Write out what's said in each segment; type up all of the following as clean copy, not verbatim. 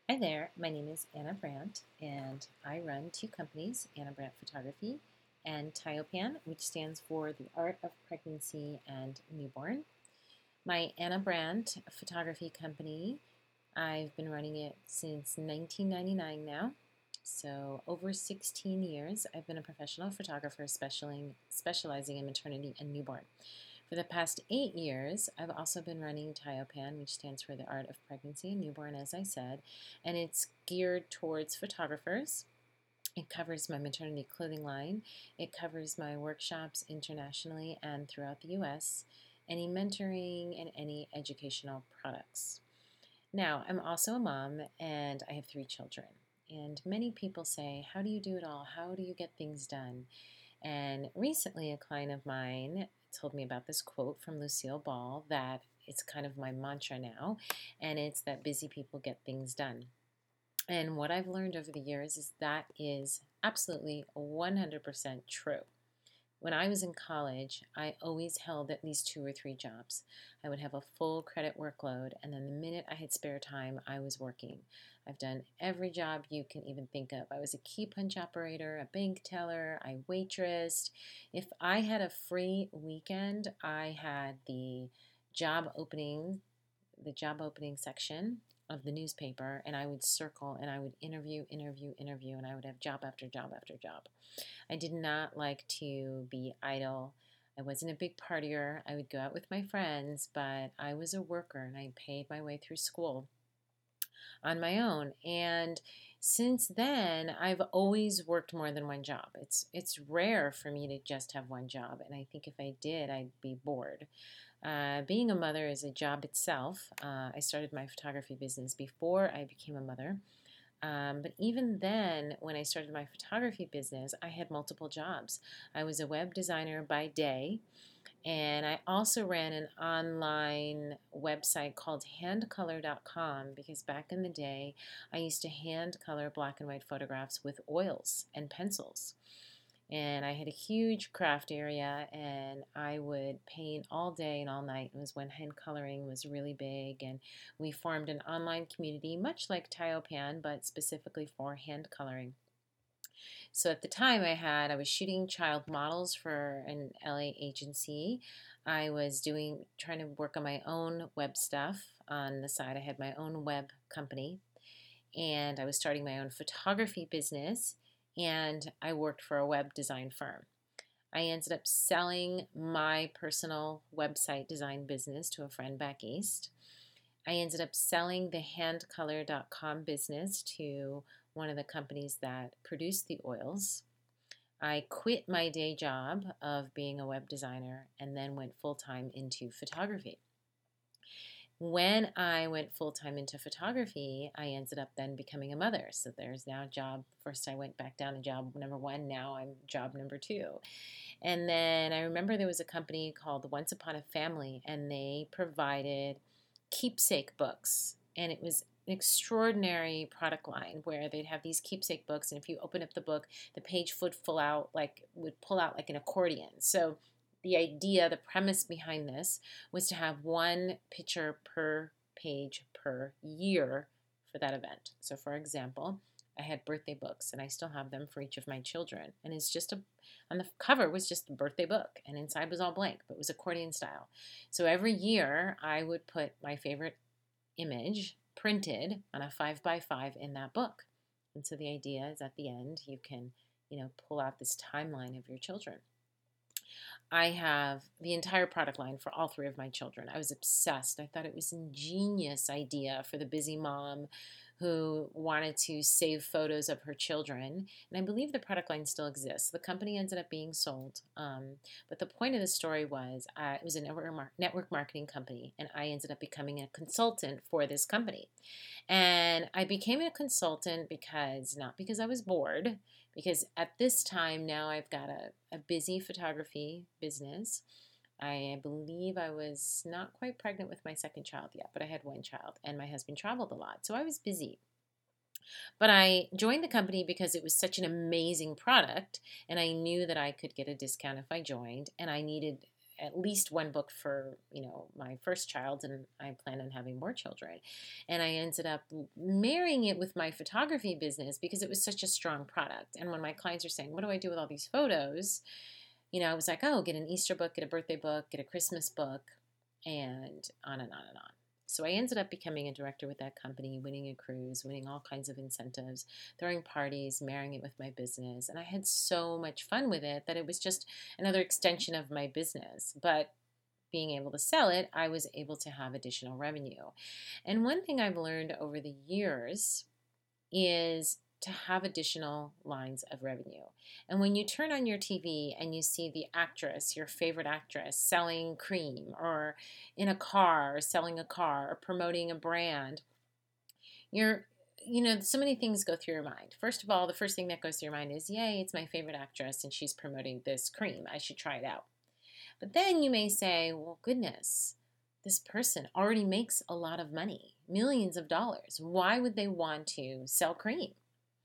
Hi there, my name is Anna Brandt, and I run two companies, Anna Brandt Photography and Tyopan, which stands for the Art of Pregnancy and Newborn. My Anna Brandt Photography company, I've been running it since 1999 now. So, over 16 years, I've been a professional photographer specializing in maternity and newborn. For the past 8 years, I've also been running Tyopan, which stands for the Art of Pregnancy and Newborn, as I said, and it's geared towards photographers. It covers my maternity clothing line. It covers my workshops internationally and throughout the US, any mentoring, and any educational products. Now, I'm also a mom and I have three children. And many people say, how do you do it all? How do you get things done? And recently, a client of mine told me about this quote from Lucille Ball that it's kind of my mantra now, and it's that busy people get things done. And what I've learned over the years is that is absolutely 100% true. When I was in college, I always held at least two or three jobs. I would have a full credit workload, and then the minute I had spare time, I was working. I've done every job you can even think of. I was a key punch operator, a bank teller, I waitressed. If I had a free weekend, I had the job opening section of the newspaper, and I would circle and I would interview, and I would have job after job after job. I did not like to be idle. I wasn't a big partier. I would go out with my friends, but I was a worker and I paid my way through school on my own. And since then, I've always worked more than one job. It's rare for me to just have one job, and I think if I did, I'd be bored. Being a mother is a job itself. I started my photography business before I became a mother. But even then, when I started my photography business, I had multiple jobs. I was a web designer by day, and I also ran an online website called handcolor.com because back in the day, I used to hand color black and white photographs with oils and pencils. And I had a huge craft area, and I would paint all day and all night. It was when hand coloring was really big, and we formed an online community, much like Tyopan, but specifically for hand coloring. So at the time, I was shooting child models for an LA agency. I was trying to work on my own web stuff on the side. I had my own web company, and I was starting my own photography business, and I worked for a web design firm. I ended up selling my personal website design business to a friend back east. I ended up selling the handcolor.com business to one of the companies that produced the oils. I quit my day job of being a web designer and then went full time into photography. When I went full time into photography, I ended up then becoming a mother. So there's now job. First, I went back down to job number one. Now I'm job number two. And then I remember there was a company called Once Upon a Family, and they provided keepsake books. And it was an extraordinary product line where they'd have these keepsake books, and if you open up the book, the page would pull out like an accordion. So the premise behind this was to have one picture per page per year for that event. So, for example, I had birthday books, and I still have them for each of my children. And on the cover was just a birthday book, and inside was all blank, but it was accordion style. So every year I would put my favorite image printed on a 5 by 5 in that book. And so the idea is at the end you can, pull out this timeline of your children. I have the entire product line for all three of my children. I was obsessed. I thought it was an ingenious idea for the busy mom who wanted to save photos of her children. And I believe the product line still exists. The company ended up being sold. But the point of the story was it was a network marketing company, and I ended up becoming a consultant for this company. And I became a consultant not because I was bored, because at this time now I've got a busy photography business. I believe I was not quite pregnant with my second child yet, but I had one child, and my husband traveled a lot. So I was busy. But I joined the company because it was such an amazing product, and I knew that I could get a discount if I joined, and I needed at least one book for, my first child, and I plan on having more children. And I ended up marrying it with my photography business because it was such a strong product. And when my clients are saying, what do I do with all these photos? I was like, oh, get an Easter book, get a birthday book, get a Christmas book, and on and on and on. So I ended up becoming a director with that company, winning a cruise, winning all kinds of incentives, throwing parties, marrying it with my business. And I had so much fun with it that it was just another extension of my business. But being able to sell it, I was able to have additional revenue. And one thing I've learned over the years is to have additional lines of revenue. And when you turn on your TV and you see the actress, your favorite actress, selling cream, or in a car, or selling a car, or promoting a brand, so many things go through your mind. First of all, the first thing that goes through your mind is, yay, it's my favorite actress and she's promoting this cream. I should try it out. But then you may say, well, goodness, this person already makes a lot of money, millions of dollars. Why would they want to sell cream?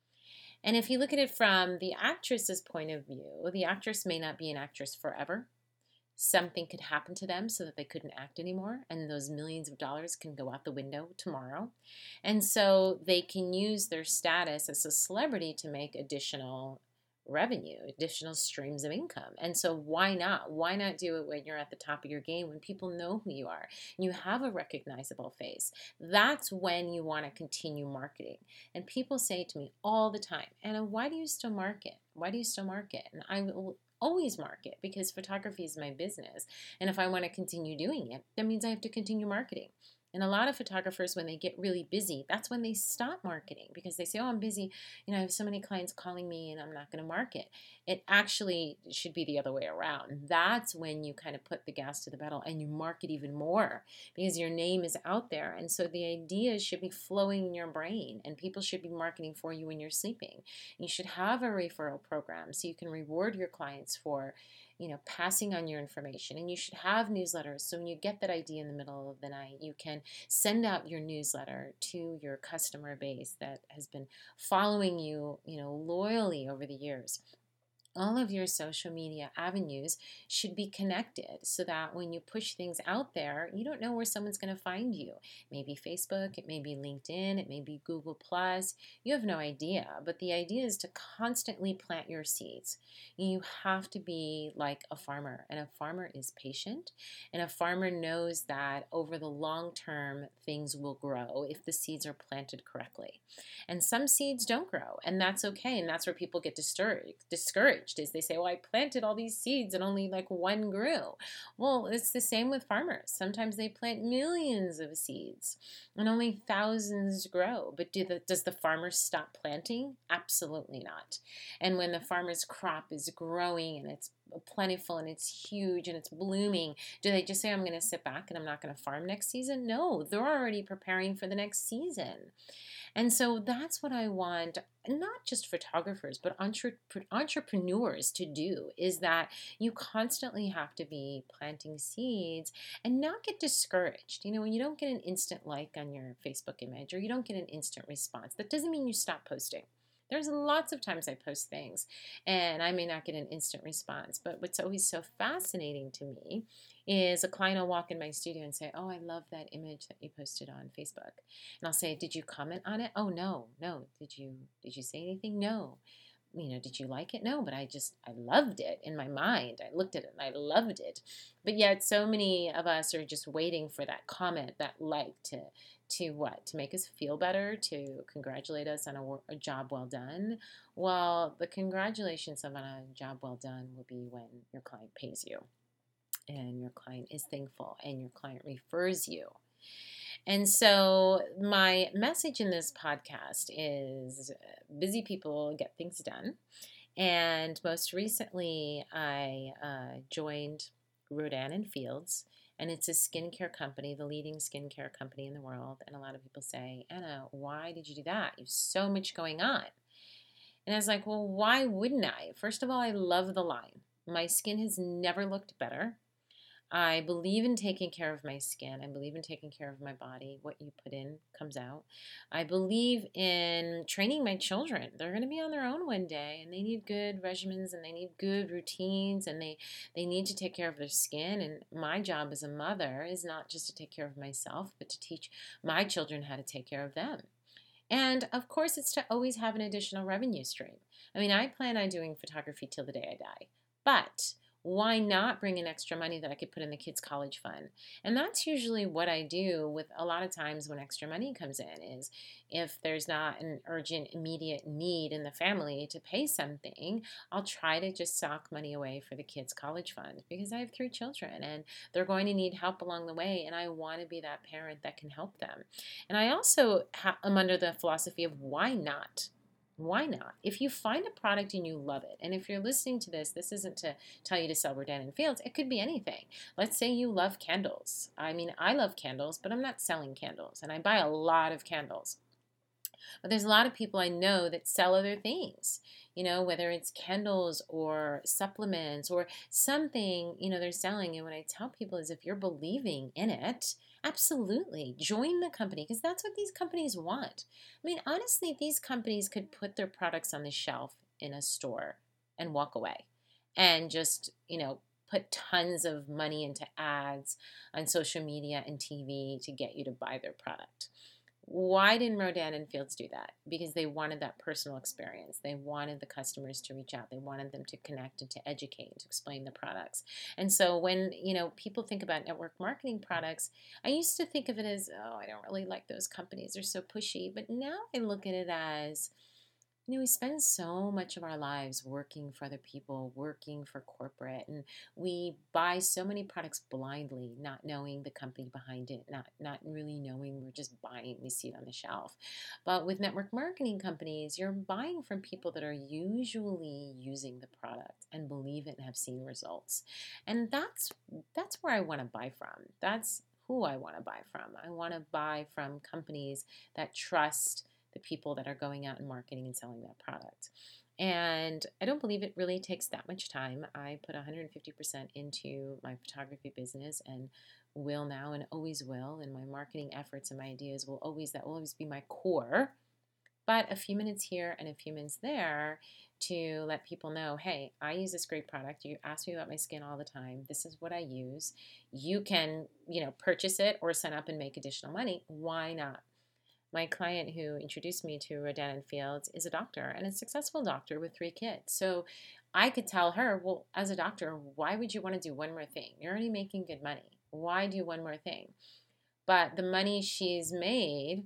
And if you look at it from the actress's point of view, the actress may not be an actress forever. Something could happen to them so that they couldn't act anymore, and those millions of dollars can go out the window tomorrow. And so they can use their status as a celebrity to make additional revenue, additional streams of income. And so why not? Why not do it when you're at the top of your game, when people know who you are and you have a recognizable face? That's when you want to continue marketing. And people say to me all the time, Anna, why do you still market? Why do you still market? And I will always market because photography is my business. And if I want to continue doing it, that means I have to continue marketing. And a lot of photographers, when they get really busy, that's when they stop marketing because they say, oh, I'm busy. I have so many clients calling me and I'm not going to market. It actually should be the other way around. That's when you kind of put the gas to the pedal and you market even more because your name is out there. And so the ideas should be flowing in your brain and people should be marketing for you when you're sleeping. You should have a referral program so you can reward your clients for passing on your information. And you should have newsletters. So when you get that idea in the middle of the night, you can send out your newsletter to your customer base that has been following you, loyally over the years. All of your social media avenues should be connected so that when you push things out there, you don't know where someone's going to find you. Maybe Facebook, it may be LinkedIn, it may be Google Plus. You have no idea. But the idea is to constantly plant your seeds. You have to be like a farmer, and a farmer is patient, and a farmer knows that over the long term, things will grow if the seeds are planted correctly. And some seeds don't grow, and that's okay. And that's where people get discouraged is they say, well, I planted all these seeds and only like one grew. Well, it's the same with farmers. Sometimes they plant millions of seeds and only thousands grow. But does the farmer stop planting? Absolutely not. And when the farmer's crop is growing and it's plentiful and it's huge and it's blooming, do they just say, I'm going to sit back and I'm not going to farm next season? No, they're already preparing for the next season. And so that's what I want, not just photographers, but entrepreneurs to do, is that you constantly have to be planting seeds and not get discouraged. When you don't get an instant like on your Facebook image or you don't get an instant response, that doesn't mean you stop posting. There's lots of times I post things and I may not get an instant response, but what's always so fascinating to me is a client will walk in my studio and say, oh, I love that image that you posted on Facebook. And I'll say, did you comment on it? Oh, no. Did you say anything? No. Did you like it? No, but I loved it in my mind. I looked at it and I loved it. But yet so many of us are just waiting for that comment, that like to what? To make us feel better, to congratulate us on a job well done. Well, the congratulations on a job well done will be when your client pays you and your client is thankful and your client refers you. And so my message in this podcast is busy people get things done. And most recently, I joined Rodan and Fields, and it's a skincare company, the leading skincare company in the world. And a lot of people say, Anna, why did you do that? You have so much going on. And I was like, well, why wouldn't I? First of all, I love the line. My skin has never looked better. I believe in taking care of my skin. I believe in taking care of my body. What you put in comes out. I believe in training my children. They're going to be on their own one day, and they need good regimens, and they need good routines, and they need to take care of their skin. And my job as a mother is not just to take care of myself, but to teach my children how to take care of them. And of course, it's to always have an additional revenue stream. I mean, I plan on doing photography till the day I die, but why not bring in extra money that I could put in the kids' college fund? And that's usually what I do with a lot of times when extra money comes in is if there's not an urgent, immediate need in the family to pay something, I'll try to just sock money away for the kids' college fund because I have 3 children and they're going to need help along the way, and I want to be that parent that can help them. And I also am under the philosophy of why not? Why not? If you find a product and you love it, and if you're listening to this, this isn't to tell you to sell Rodan and Fields. It could be anything. Let's say you love candles. I mean, I love candles, but I'm not selling candles, and I buy a lot of candles. But there's a lot of people I know that sell other things, whether it's candles or supplements or something, they're selling. And what I tell people is if you're believing in it, absolutely join the company because that's what these companies want. I mean, honestly, these companies could put their products on the shelf in a store and walk away and just, put tons of money into ads on social media and TV to get you to buy their product. Why didn't Rodan and Fields do that? Because they wanted that personal experience. They wanted the customers to reach out. They wanted them to connect and to educate and to explain the products. And so when, people think about network marketing products, I used to think of it as, oh, I don't really like those companies. They're so pushy. But now I look at it as, we spend so much of our lives working for other people, working for corporate, and we buy so many products blindly, not knowing the company behind it, not really knowing we're just buying, we see it on the shelf. But with network marketing companies, you're buying from people that are usually using the product and believe it and have seen results. And that's where I want to buy from. That's who I want to buy from. I want to buy from companies that trust the people that are going out and marketing and selling that product. And I don't believe it really takes that much time. I put 150% into my photography business and will now and always will. And my marketing efforts and my ideas that will always be my core. But a few minutes here and a few minutes there to let people know, hey, I use this great product. You ask me about my skin all the time. This is what I use. You can, purchase it or sign up and make additional money. Why not? My client who introduced me to Rodan and Fields is a doctor and a successful doctor with 3 kids. So I could tell her, well, as a doctor, why would you want to do one more thing? You're already making good money. Why do one more thing? But the money she's made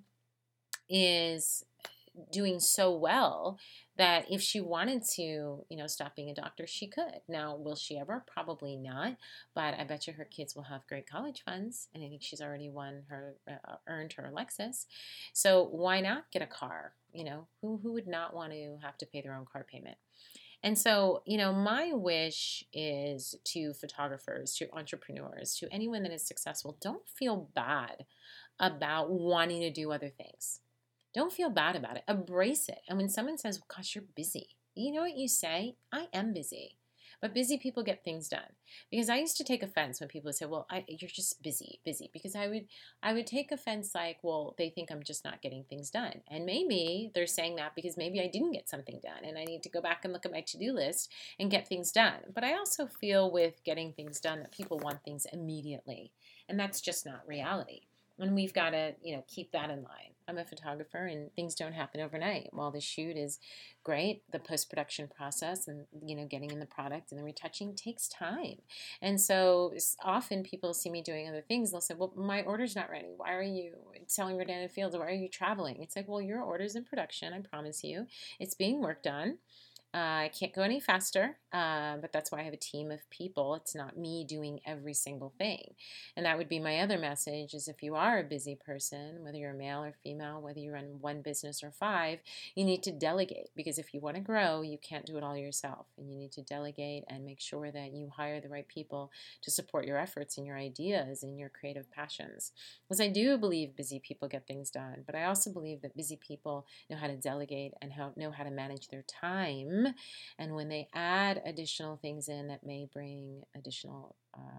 is doing so well that if she wanted to, stop being a doctor, she could. Now, will she ever? Probably not. But I bet you her kids will have great college funds, and I think she's already earned her Lexus. So why not get a car? Who would not want to have to pay their own car payment? And so, my wish is to photographers, to entrepreneurs, to anyone that is successful, don't feel bad about wanting to do other things. Don't feel bad about it. Embrace it. And when someone says, well, gosh, you're busy, you know what you say? I am busy. But busy people get things done. Because I used to take offense when people would say, well, you're just busy. Because I would take offense like, well, they think I'm just not getting things done. And maybe they're saying that because maybe I didn't get something done and I need to go back and look at my to-do list and get things done. But I also feel with getting things done that people want things immediately. And that's just not reality. And we've got to, keep that in mind. I'm a photographer and things don't happen overnight. While the shoot is great, the post-production process and, getting in the product and the retouching takes time. And so often people see me doing other things. They'll say, well, my order's not ready. Why are you selling Rodan and Fields? Why are you traveling? It's like, well, your order's in production. I promise you. It's being worked on. I can't go any faster, but that's why I have a team of people. It's not me doing every single thing. And that would be my other message is if you are a busy person, whether you're male or female, whether you run one business or 5, you need to delegate because if you want to grow, you can't do it all yourself. And you need to delegate and make sure that you hire the right people to support your efforts and your ideas and your creative passions. Because I do believe busy people get things done, but I also believe that busy people know how to delegate and know how to manage their time. And when they add additional things in that may bring additional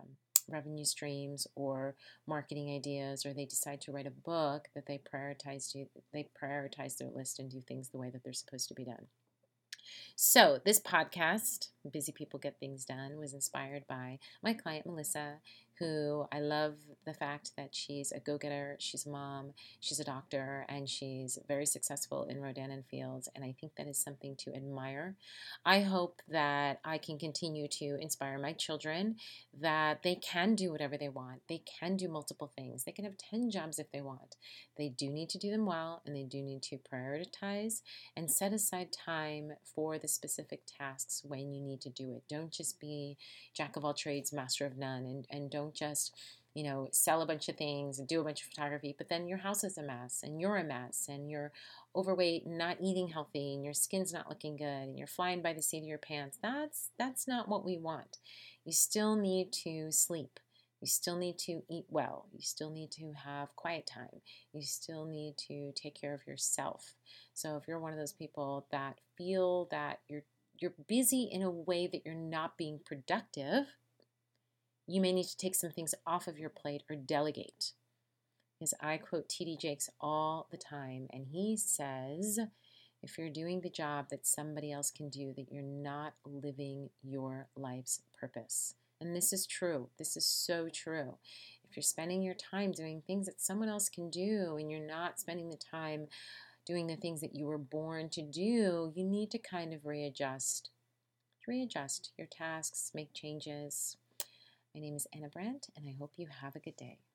revenue streams or marketing ideas, or they decide to write a book, that they prioritize their list and do things the way that they're supposed to be done. So, this podcast, Busy People Get Things Done, was inspired by my client, Melissa, who I love the fact that she's a go getter, she's a mom, she's a doctor, and she's very successful in Rodan and Fields. And I think that is something to admire. I hope that I can continue to inspire my children that they can do whatever they want. They can do multiple things. They can have 10 jobs if they want. They do need to do them well, and they do need to prioritize and set aside time for the specific tasks when you need to do it. Don't just be jack of all trades, master of none, and don't just, sell a bunch of things and do a bunch of photography, but then your house is a mess and you're a mess and you're overweight and not eating healthy and your skin's not looking good and you're flying by the seat of your pants. That's not what we want. You still need to sleep. You still need to eat well. You still need to have quiet time. You still need to take care of yourself. So if you're one of those people that feel that you're busy in a way that you're not being productive, you may need to take some things off of your plate or delegate. Because I quote T.D. Jakes all the time, and he says, if you're doing the job that somebody else can do, that you're not living your life's purpose. And this is true. This is so true. If you're spending your time doing things that someone else can do and you're not spending the time doing the things that you were born to do, you need to kind of readjust. Readjust your tasks, make changes. My name is Anna Brandt, and I hope you have a good day.